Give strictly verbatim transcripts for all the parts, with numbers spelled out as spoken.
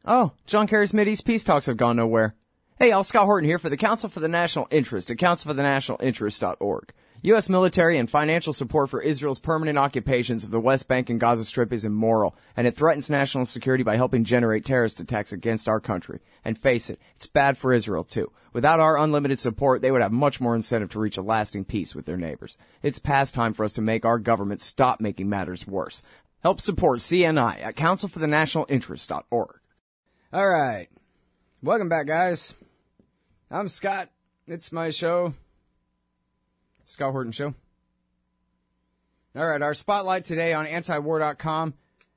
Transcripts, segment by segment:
Oh, John Kerry's Mideast peace talks have gone nowhere. Hey, y'all, Scott Horton here for the Council for the National Interest at council for the national interest dot org. U S military and financial support for Israel's permanent occupations of the West Bank and Gaza Strip is immoral, and it threatens national security by helping generate terrorist attacks against our country. And face it, it's bad for Israel, too. Without our unlimited support, they would have much more incentive to reach a lasting peace with their neighbors. It's past time for us to make our government stop making matters worse. Help support C N I at council for the national interest dot org. All right. Welcome back, guys. I'm Scott. It's my show. Scott Horton Show. All right, our spotlight today on anti war dot com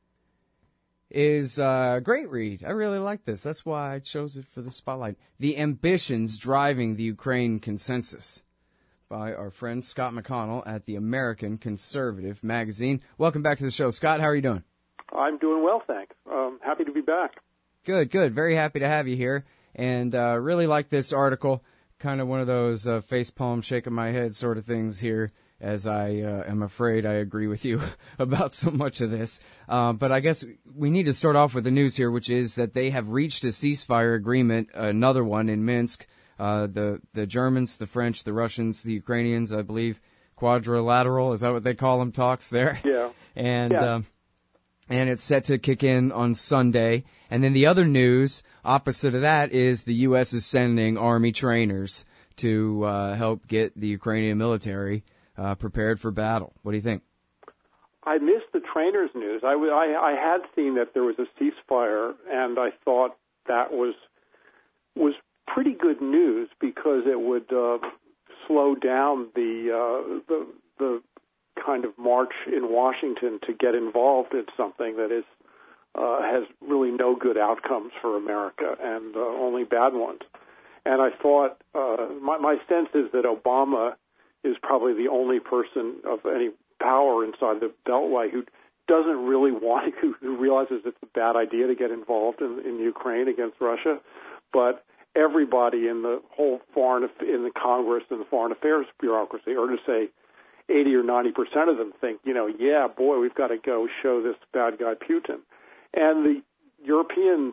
is a great read. I really like this. That's why I chose it for the spotlight. The Ambitions Driving the Ukraine Consensus by our friend Scott McConnell at the American Conservative Magazine. Welcome back to the show. Scott, how are you doing? I'm doing well, thanks. Um, happy to be back. Good, good. Very happy to have you here. And uh, really like this article. Kind of one of those uh, facepalm shaking my head sort of things here, as I uh, am afraid I agree with you about so much of this. Uh, but I guess we need to start off with the news here, which is that they have reached a ceasefire agreement, another one in Minsk. Uh, the, the Germans, the French, the Russians, the Ukrainians, I believe, quadrilateral, is that what they call them, talks there? Yeah. And, yeah. Um, and it's set to kick in on Sunday. And then the other news, opposite of that, is the U S is sending Army trainers to uh, help get the Ukrainian military uh, prepared for battle. What do you think? I missed the trainers news. I, w- I, I had seen that there was a ceasefire, and I thought that was was pretty good news because it would uh, slow down the uh, the the kind of march in Washington to get involved in something that is uh, has really no good outcomes for America and uh, only bad ones. And I thought, uh, my, my sense is that Obama is probably the only person of any power inside the Beltway who doesn't really want, who, who realizes it's a bad idea to get involved in, in Ukraine against Russia. But everybody in the whole foreign, in the Congress and the foreign affairs bureaucracy, or to say eighty or ninety percent of them think, you know, yeah, boy, we've got to go show this bad guy Putin. And the Europeans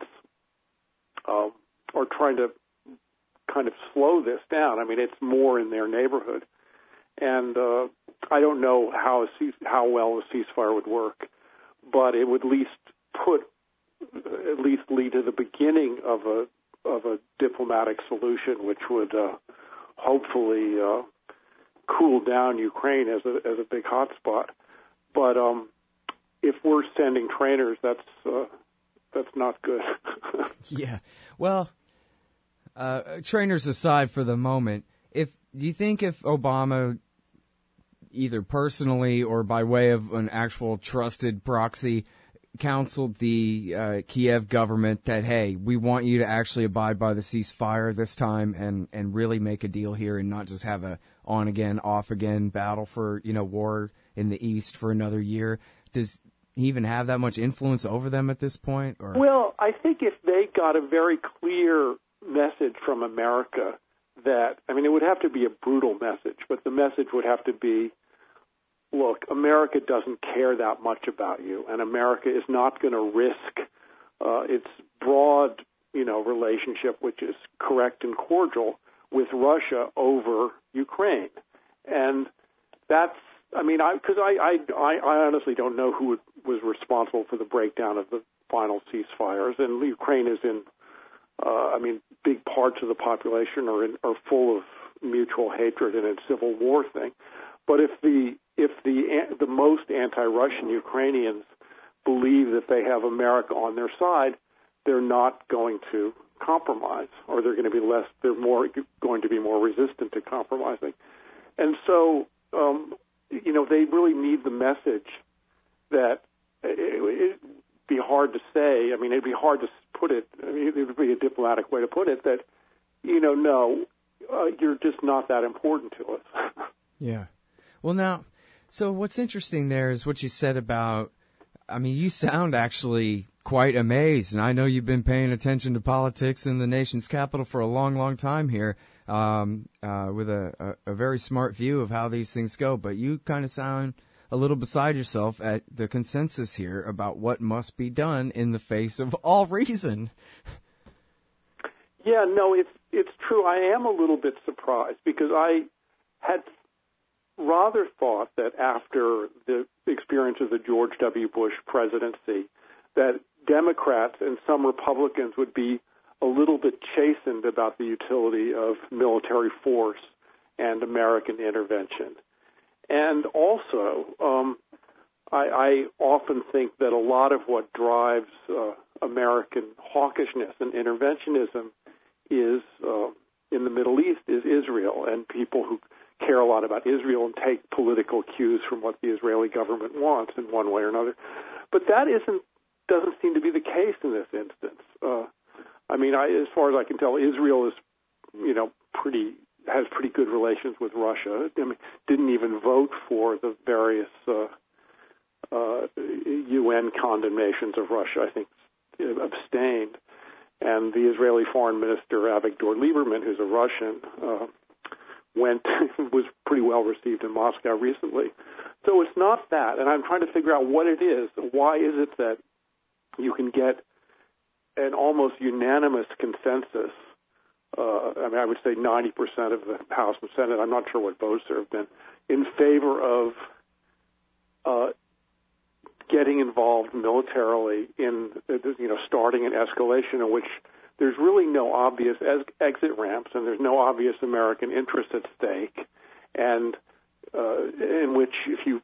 uh, are trying to kind of slow this down. I mean, it's more in their neighborhood. And uh, I don't know how a cease, how well a ceasefire would work, but it would at least put, at least lead to the beginning of a of a diplomatic solution, which would uh, hopefully uh, cool down Ukraine as a as a big hotspot. But um, if we're sending trainers, that's uh, that's not good. Yeah. Well, uh, trainers aside for the moment, if do you think if Obama, either personally or by way of an actual trusted proxy, counseled the uh, Kiev government that, hey, we want you to actually abide by the ceasefire this time and, and really make a deal here and not just have a on-again, off-again battle for, you know, war in the East for another year? Does he even have that much influence over them at this point? Or? Well, I think if they got a very clear message from America that, I mean, it would have to be a brutal message, but the message would have to be, look, America doesn't care that much about you, and America is not going to risk uh, its broad, you know, relationship, which is correct and cordial, with Russia over Ukraine. And that's, I mean, I because I, I, I honestly don't know who would, was responsible for the breakdown of the final ceasefires, and Ukraine is in, uh, I mean, big parts of the population are in, are full of mutual hatred and a civil war thing. But if the if the the most anti-Russian Ukrainians believe that they have America on their side, they're not going to compromise, or they're going to be less. They're more going to be more resistant to compromising, and so um, you know they really need the message that it, it'd be hard to say. I mean, it'd be hard to put it. I mean, it would be a diplomatic way to put it that you know, no, uh, you're just not that important to us. Yeah. Well, now, so what's interesting there is what you said about, I mean, you sound actually quite amazed, and I know you've been paying attention to politics in the nation's capital for a long, long time here, um, uh, with a, a, a very smart view of how these things go, but you kind of sound a little beside yourself at the consensus here about what must be done in the face of all reason. Yeah, no, it's it's true. I am a little bit surprised because I had rather thought that after the experience of the George W. Bush presidency, that Democrats and some Republicans would be a little bit chastened about the utility of military force and American intervention. And also, um, I, I often think that a lot of what drives uh, American hawkishness and interventionism is uh, in the Middle East is Israel, and people who care a lot about Israel and take political cues from what the Israeli government wants in one way or another. But that isn't doesn't seem to be the case in this instance. Uh, I mean, I, as far as I can tell, Israel is, you know, pretty has pretty good relations with Russia. I mean, didn't even vote for the various uh, uh, U N condemnations of Russia. I think abstained. And the Israeli Foreign Minister Avigdor Lieberman, who's a Russian, uh, went was pretty well received in Moscow recently. So it's not that, and I'm trying to figure out what it is. Why is it that you can get an almost unanimous consensus? Uh, I mean, I would say ninety percent of the House and Senate, I'm not sure what votes there have been, in favor of uh, getting involved militarily in, you know, starting an escalation in which there's really no obvious exit ramps and there's no obvious American interest at stake, and uh, in which if you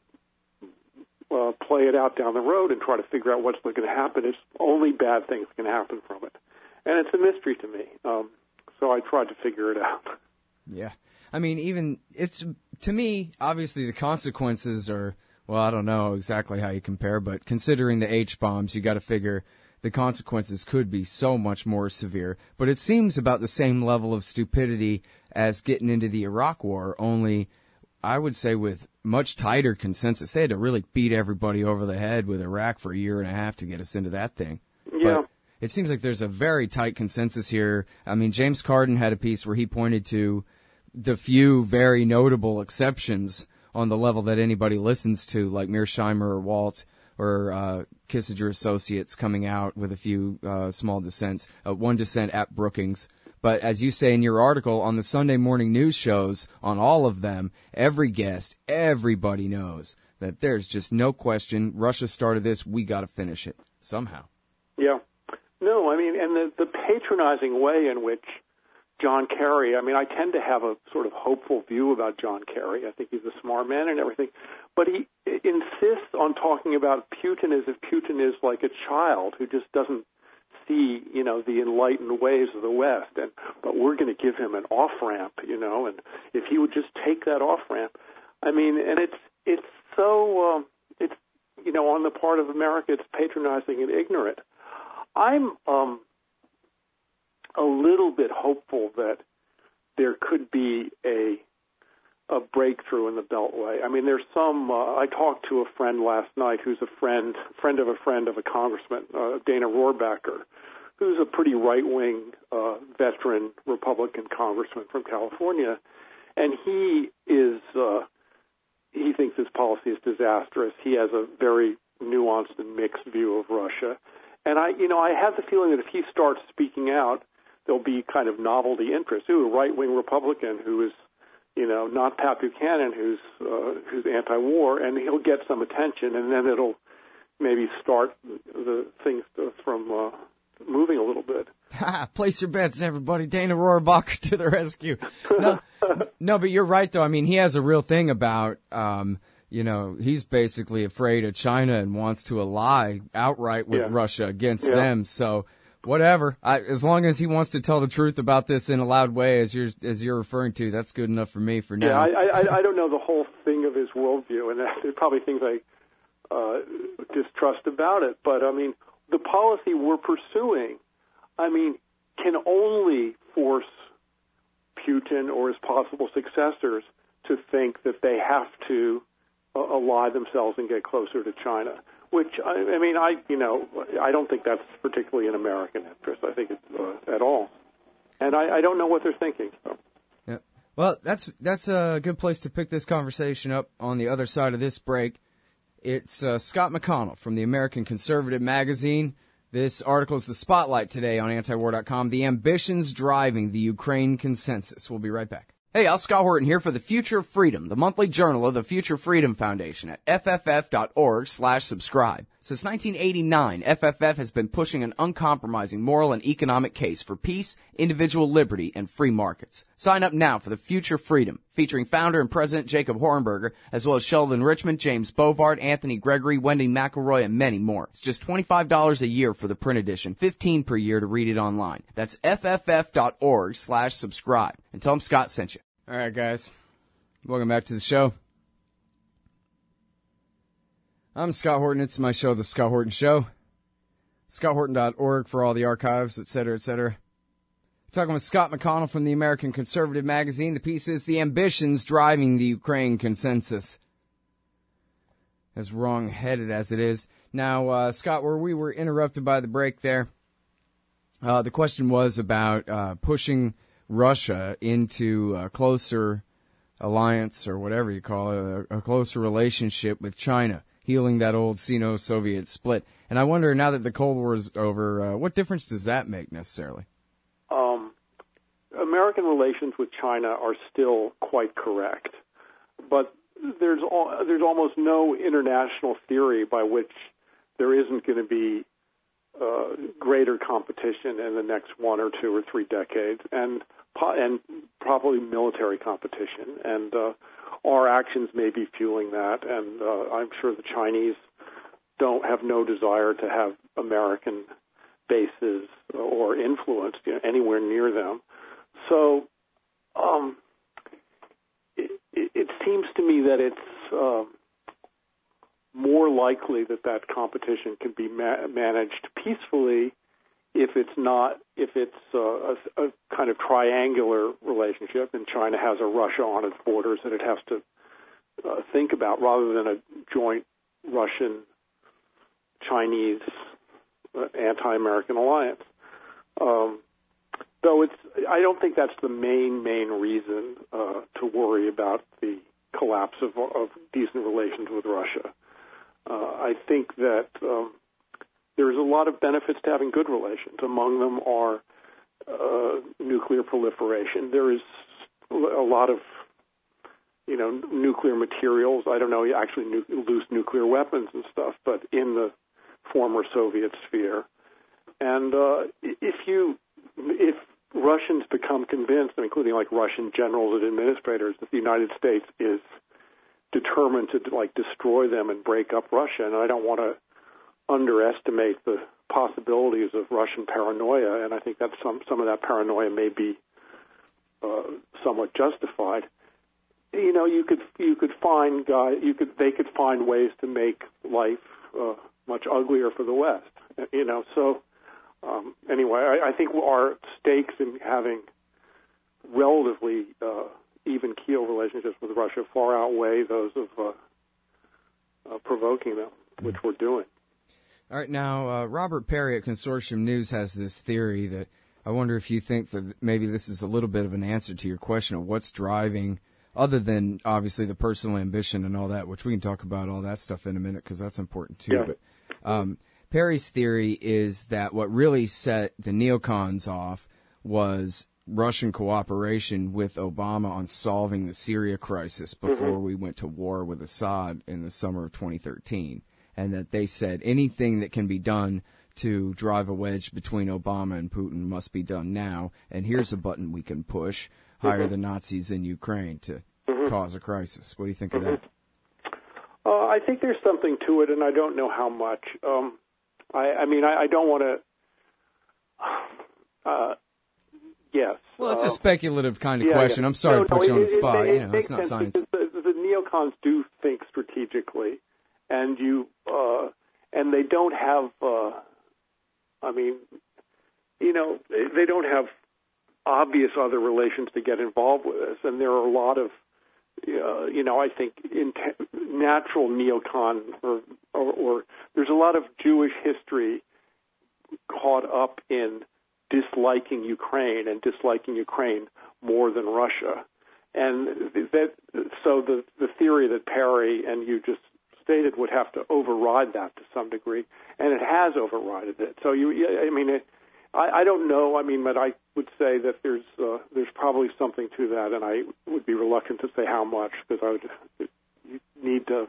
uh, play it out down the road and try to figure out what's going to happen, it's only bad things can happen from it. And it's a mystery to me. Um, so I tried to figure it out. Yeah. I mean, even it's, to me, obviously the consequences are, well, I don't know exactly how you compare, but considering the H-bombs, you got to figure the consequences could be so much more severe. But it seems about the same level of stupidity as getting into the Iraq War, only I would say with much tighter consensus. They had to really beat everybody over the head with Iraq for a year and a half to get us into that thing. Yeah. But it seems like there's a very tight consensus here. I mean, James Corden had a piece where he pointed to the few very notable exceptions on the level that anybody listens to, like Mearsheimer or Walt or uh, Kissinger Associates coming out with a few uh, small dissents, uh, one dissent at Brookings. But as you say in your article, on the Sunday morning news shows, on all of them, every guest, everybody knows that there's just no question, Russia started this, we got to finish it somehow. Yeah. No, I mean, and the, the patronizing way in which John Kerry, I mean, I tend to have a sort of hopeful view about John Kerry. I think he's a smart man and everything. But he insists on talking about Putin as if Putin is like a child who just doesn't see, you know, the enlightened ways of the West. And but we're going to give him an off-ramp, you know, and if he would just take that off-ramp. I mean, and it's it's so, um, it's, you know, on the part of America, it's patronizing and ignorant. I'm um, a little bit hopeful that there could be a a breakthrough in the Beltway. I mean, there's some. Uh, I talked to a friend last night who's a friend, friend of a friend of a congressman, uh, Dana Rohrabacher, who's a pretty right-wing uh, veteran Republican congressman from California, and he is. Uh, he thinks this policy is disastrous. He has a very nuanced and mixed view of Russia. And I, you know, I have the feeling that if he starts speaking out, there'll be kind of novelty interest. Ooh, a right-wing Republican who is, you know, not Pat Buchanan, who's uh, who's anti-war, and he'll get some attention, and then it'll maybe start the things to, from uh, moving a little bit. Ha! Place your bets, everybody. Dana Rohrabacher to the rescue. No, no, but you're right, though. I mean, he has a real thing about. Um, You know, he's basically afraid of China and wants to ally outright with yeah. Russia against yeah. them. So, whatever. I, as long as he wants to tell the truth about this in a loud way, as you're as you're referring to, that's good enough for me for now. Yeah, I, I, I don't know the whole thing of his worldview, and there's probably things I uh, distrust about it. But I mean, the policy we're pursuing, I mean, can only force Putin or his possible successors to think that they have to ally themselves and get closer to China, which, I, I mean, I, you know, I don't think that's particularly in American interest. I think it's uh, at all. And I, I don't know what they're thinking. So. Yeah. Well, that's, that's a good place to pick this conversation up on the other side of this break. It's uh, Scott McConnell from the American Conservative magazine. This article is the spotlight today on anti war dot com. The ambitions driving the Ukraine consensus. We'll be right back. Hey, Al Scott Horton here for The Future of Freedom, the monthly journal of the Future Freedom Foundation at f f f dot org slash subscribe. Since nineteen eighty-nine, F F F has been pushing an uncompromising moral and economic case for peace, individual liberty, and free markets. Sign up now for The Future Freedom, featuring founder and president Jacob Hornberger, as well as Sheldon Richmond, James Bovard, Anthony Gregory, Wendy McElroy, and many more. It's just twenty-five dollars a year for the print edition, fifteen dollars per year to read it online. That's f f f dot org slash subscribe. And tell them Scott sent you. All right, guys. Welcome back to the show. I'm Scott Horton. It's my show, The Scott Horton Show. scott horton dot org for all the archives, et cetera, et cetera. Talking with Scott McConnell from the American Conservative magazine. The piece is The Ambitions Driving the Ukraine Consensus. As wrong-headed as it is. Now, uh, Scott, where we were interrupted by the break there, uh, the question was about uh, pushing Russia into a closer alliance, or whatever you call it, a, a closer relationship with China, healing that old Sino-Soviet split. And I wonder, now that the Cold War is over, uh, what difference does that make necessarily? Um, American relations with China are still quite correct, but there's al- there's almost no international theory by which there isn't going to be uh, greater competition in the next one or two or three decades, and po- and probably military competition. And uh, our actions may be fueling that, and uh, I'm sure the Chinese don't have no desire to have American bases or influence, you know, anywhere near them. So um, it, it seems to me that it's uh, more likely that that competition can be ma- managed peacefully if it's not, if it's uh, a, a kind of triangular relationship, and China has a Russia on its borders that it has to uh, think about, rather than a joint Russian-Chinese uh, anti-American alliance. Um, though it's, I don't think that's the main, main reason uh, to worry about the collapse of, of decent relations with Russia. Uh, I think that um, there's a lot of benefits to having good relations. Among them are uh, nuclear proliferation. There is a lot of, you know, nuclear materials. I don't know, actually nu- loose nuclear weapons and stuff, but in the former Soviet sphere. And uh, if you, if Russians become convinced, including like Russian generals and administrators, that the United States is determined to like destroy them and break up Russia, and I don't want to underestimate the possibilities of Russian paranoia, and I think that some some of that paranoia may be uh, somewhat justified. You know, you could you could find guys, you could they could find ways to make life uh, much uglier for the West. You know, so um, anyway, I, I think our stakes in having relatively uh, even keel relationships with Russia far outweigh those of uh, uh, provoking them, which we're doing. All right, now, uh, Robert Perry at Consortium News has this theory that I wonder if you think that maybe this is a little bit of an answer to your question of what's driving, other than obviously the personal ambition and all that, which we can talk about all that stuff in a minute because that's important too. Yeah. But um, Perry's theory is that what really set the neocons off was Russian cooperation with Obama on solving the Syria crisis before mm-hmm. we went to war with Assad in the summer of twenty thirteen. And that they said anything that can be done to drive a wedge between Obama and Putin must be done now. And here's a button we can push, hire mm-hmm. the Nazis in Ukraine to mm-hmm. cause a crisis. What do you think mm-hmm. of that? Uh, I think there's something to it, and I don't know how much. Um, I, I mean, I, I don't want to... Uh, yes. Well, it's uh, a speculative kind of yeah, question. Yeah. I'm sorry no, to put no, you on it, the spot. It, it, you know, it's not science. The, the neocons do think strategically. And you, uh, and they don't have. Uh, I mean, you know, they don't have obvious other relations to get involved with this. And there are a lot of, uh, you know, I think in natural neocon, or, or, or there's a lot of Jewish history caught up in disliking Ukraine and disliking Ukraine more than Russia. And that, so the the theory that Perry and you just stated, would have to override that to some degree, and it has overridden it. So you, I mean, it, I, I don't know. I mean, but I would say that there's uh, there's probably something to that, and I would be reluctant to say how much, because I would you need to,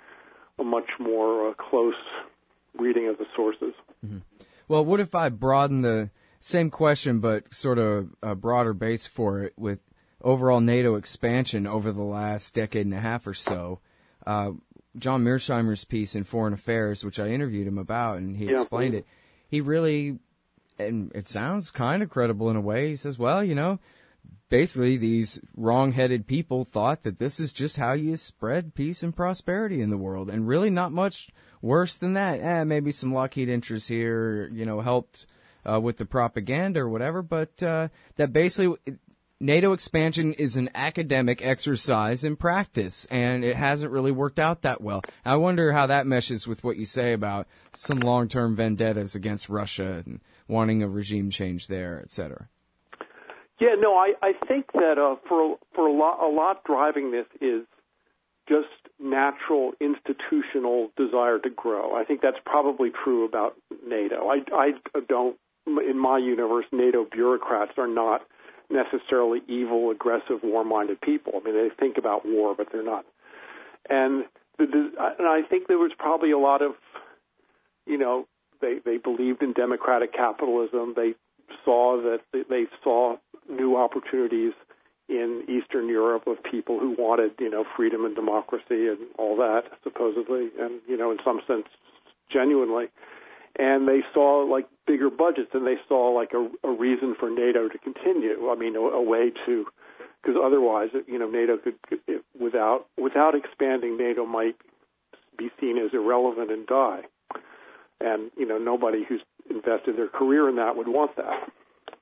a much more uh, close reading of the sources. Mm-hmm. Well, what if I broaden the same question, but sort of a broader base for it with overall NATO expansion over the last decade and a half or so? Uh, John Mearsheimer's piece in Foreign Affairs, which I interviewed him about, and he yeah. explained it. He really, and it sounds kind of credible in a way. He says, well, you know, basically these wrong-headed people thought that this is just how you spread peace and prosperity in the world, and really not much worse than that. Eh, maybe some Lockheed interests here, you know, helped uh, with the propaganda or whatever, but uh, that basically NATO expansion is an academic exercise in practice, and it hasn't really worked out that well. I wonder how that meshes with what you say about some long-term vendettas against Russia and wanting a regime change there, et cetera. Yeah, no, I, I think that uh, for for a lot, a lot driving this is just natural institutional desire to grow. I think that's probably true about NATO. I, I don't, in my universe, NATO bureaucrats are not necessarily evil, aggressive, war-minded people. I mean, they think about war, but they're not. And the, and I think there was probably a lot of, you know, they they believed in democratic capitalism. They saw that they saw new opportunities in Eastern Europe of people who wanted, you know, freedom and democracy and all that, supposedly, and, you know, in some sense, genuinely. And they saw, like, bigger budgets, and they saw, like, a, a reason for NATO to continue. I mean, a, a way to, because otherwise, you know, NATO could, could it, without without expanding, NATO might be seen as irrelevant and die. And, you know, nobody who's invested their career in that would want that.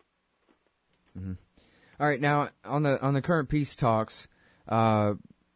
Mm-hmm. All right, now on the on the current peace talks, uh,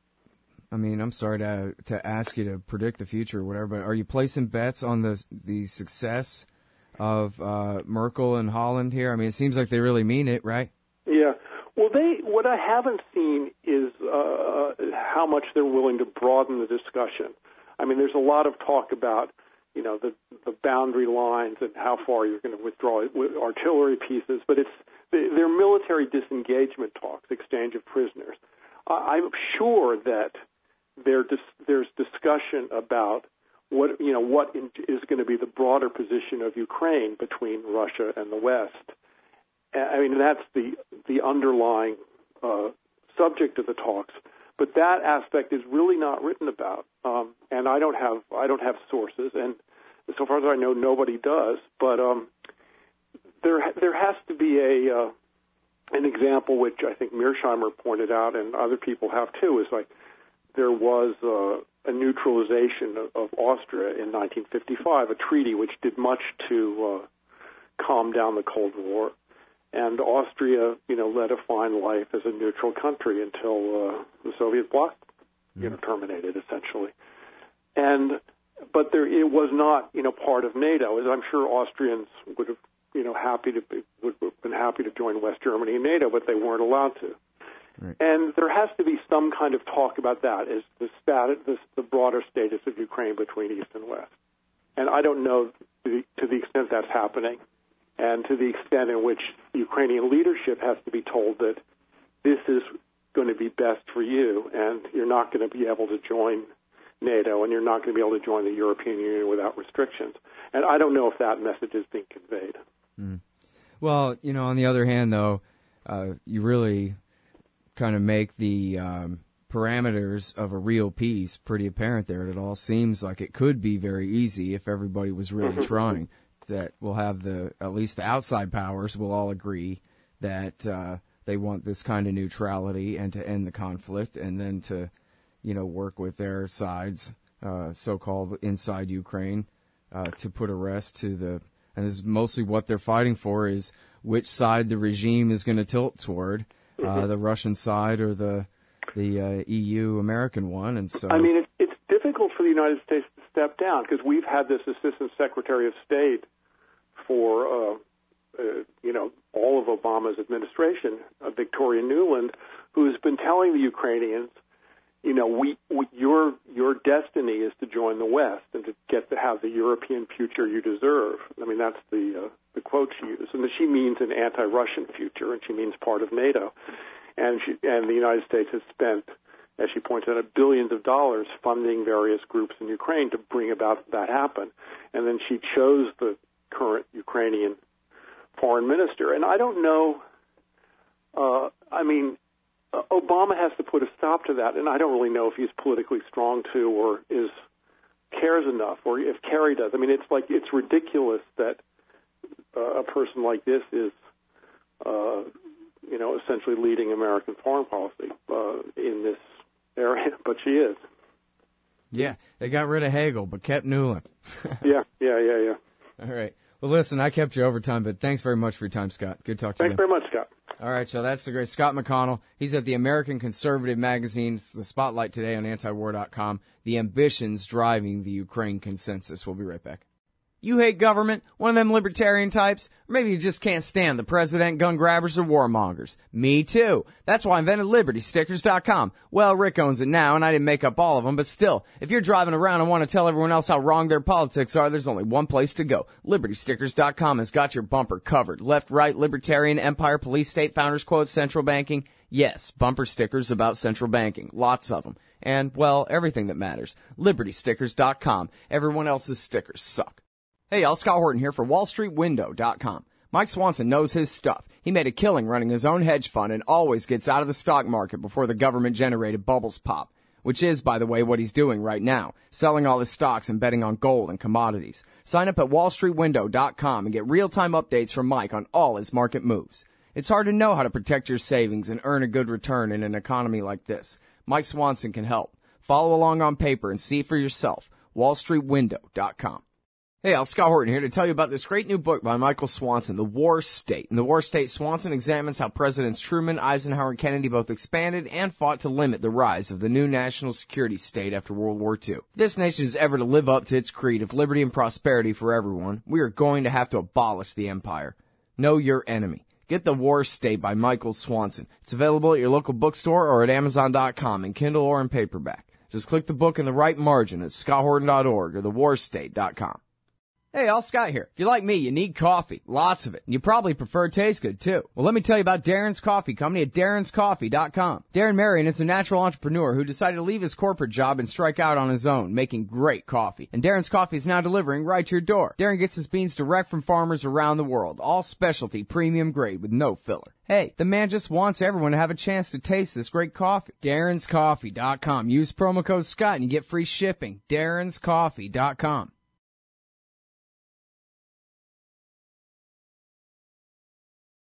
I mean, I'm sorry to to ask you to predict the future or whatever, but are you placing bets on the the success of uh, Merkel and Holland here? I mean, it seems like they really mean it, right? Yeah. Well, they what I haven't seen is uh, how much they're willing to broaden the discussion. I mean, there's a lot of talk about, you know, the the boundary lines and how far you're going to withdraw with artillery pieces, but it's they're military disengagement talks, exchange of prisoners. I'm sure that there there's discussion about what you know what is going to be the broader position of Ukraine between Russia and the West. I mean, that's the the underlying uh, subject of the talks. But that aspect is really not written about, um, and I don't have I don't have sources, and so far as I know, nobody does. But um, there there has to be a uh, an example, which I think Mearsheimer pointed out, and other people have too, is like there was uh, a neutralization of, of Austria in nineteen fifty-five, a treaty which did much to uh, calm down the Cold War. And Austria, you know, led a fine life as a neutral country until uh, the Soviet bloc, you know, terminated essentially. And but there, it was not, you know, part of NATO. As I'm sure Austrians would have, you know, happy to be, would have been happy to join West Germany and NATO, but they weren't allowed to. Right. And there has to be some kind of talk about that, as the status, the, the broader status of Ukraine between East and West. And I don't know to the, to the extent that's happening, and to the extent in which Ukrainian leadership has to be told that this is going to be best for you, and you're not going to be able to join NATO, and you're not going to be able to join the European Union without restrictions. And I don't know if that message is being conveyed. Mm. Well, you know, on the other hand, though, uh, you really kind of make the um, parameters of a real peace pretty apparent there. It all seems like it could be very easy if everybody was really mm-hmm. trying. That we'll have the, at least the outside powers will all agree that uh, they want this kind of neutrality and to end the conflict, and then to, you know, work with their sides, uh, so-called inside Ukraine, uh, to put a rest to the, and is mostly what they're fighting for is which side the regime is going to tilt toward, uh, mm-hmm. the Russian side or the the uh, E U American one, and so. I mean, it's, it's difficult for the United States to step down because we've had this Assistant Secretary of State for, uh, uh, you know, all of Obama's administration, uh, Victoria Nuland, who has been telling the Ukrainians, you know, we, we your your destiny is to join the West and to get to have the European future you deserve. I mean, that's the uh, the quote she used, and she means an anti-Russian future, and she means part of NATO. And she, and the United States has spent, as she points out, billions of dollars funding various groups in Ukraine to bring about that happen. And then she chose the current Ukrainian foreign minister. And I don't know, uh, I mean, uh, Obama has to put a stop to that, and I don't really know if he's politically strong to or is cares enough, or if Kerry does. I mean, it's like, it's ridiculous that uh, a person like this is, uh, you know, essentially leading American foreign policy uh, in this area, but she is. Yeah, they got rid of Hagel, but kept Newland. yeah, yeah, yeah, yeah. All right. Well, listen, I kept you over time, but thanks very much for your time, Scott. Good talk to you. Thanks very much, Scott. All right, so that's the great Scott McConnell. He's at the American Conservative Magazine. It's the spotlight today on antiwar dot com. The ambitions driving the Ukraine consensus. We'll be right back. You hate government? One of them libertarian types? Or maybe you just can't stand the president, gun grabbers, or warmongers. Me too. That's why I invented Liberty Stickers dot com. Well, Rick owns it now, and I didn't make up all of them, but still, if you're driving around and want to tell everyone else how wrong their politics are, there's only one place to go. Liberty Stickers dot com has got your bumper covered. Left, right, libertarian, empire, police, state, founders quote, central banking. Yes, bumper stickers about central banking. Lots of them. And, well, everything that matters. Liberty Stickers dot com. Everyone else's stickers suck. Hey, y'all, Scott Horton here for Wall Street Window dot com. Mike Swanson knows his stuff. He made a killing running his own hedge fund and always gets out of the stock market before the government-generated bubbles pop, which is, by the way, what he's doing right now, selling all his stocks and betting on gold and commodities. Sign up at Wall Street Window dot com and get real-time updates from Mike on all his market moves. It's hard to know how to protect your savings and earn a good return in an economy like this. Mike Swanson can help. Follow along on paper and see for yourself. Wall Street Window dot com. Hey, Al, Scott Horton here to tell you about this great new book by Michael Swanson, The War State. In The War State, Swanson examines how Presidents Truman, Eisenhower, and Kennedy both expanded and fought to limit the rise of the new national security state after World War Two. If this nation is ever to live up to its creed of liberty and prosperity for everyone, we are going to have to abolish the empire. Know your enemy. Get The War State by Michael Swanson. It's available at your local bookstore or at Amazon dot com in Kindle or in paperback. Just click the book in the right margin at Scott Horton dot org or the war state dot com. Hey, all Scott here. If you're like me, you need coffee. Lots of it. And you probably prefer it tastes good, too. Well, let me tell you about Darren's Coffee Company at Darren's Coffee dot com. Darren Marion is a natural entrepreneur who decided to leave his corporate job and strike out on his own, making great coffee. And Darren's Coffee is now delivering right to your door. Darren gets his beans direct from farmers around the world. All specialty, premium grade with no filler. Hey, the man just wants everyone to have a chance to taste this great coffee. Darren's Coffee dot com. Use promo code Scott and you get free shipping. Darren's Coffee dot com.